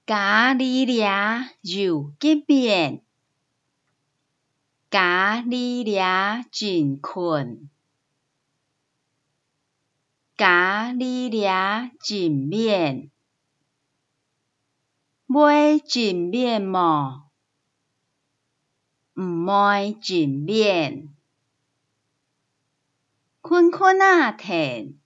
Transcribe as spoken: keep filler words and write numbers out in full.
咖哩俩又结面，咖哩俩真困，咖哩俩真面，买真面无？毋买真面，困困仔忝。